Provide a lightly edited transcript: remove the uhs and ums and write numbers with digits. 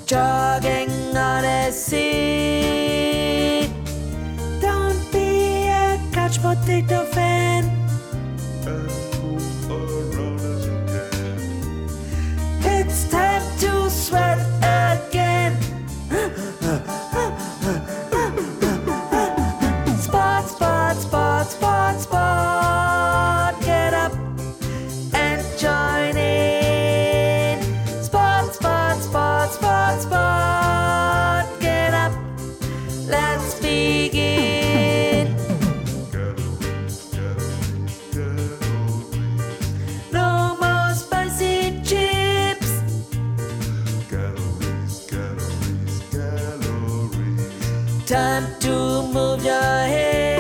jogging on a seat. Don't be a couch potato fan. And move around as you can. It's time to sweat again. Spot, spot, spot, spot, spot. Get up and join in. Spot, spot, spot, spot, spot. Get up. Let's begin. Calories, calories, calories. No more spicy chips. Calories, calories, calories. Time to move your head.